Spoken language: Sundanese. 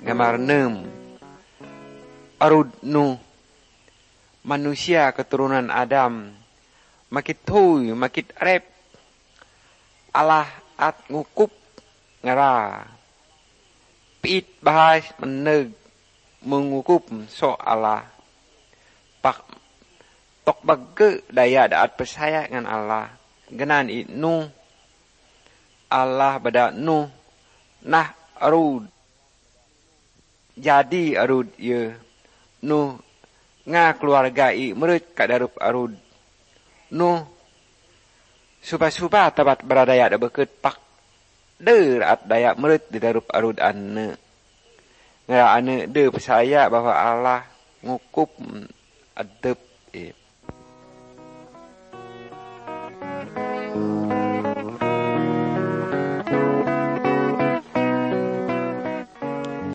Ngamar 6. Arud nu manusia keturunan Adam makit tuy makit rep Allah at ngukup ngara pit bahas meneg mengukup so Allah pak tok bagge daya daat percaya ngan Allah genan nu Allah bada nu nah arud jadi arud ye nu nga keluarga i merit kadarup arud nu suba-suba tabat beradaya da beket pak der at daya merit di darup arud ane ngara ane de percaya bahwa Allah ngukup adep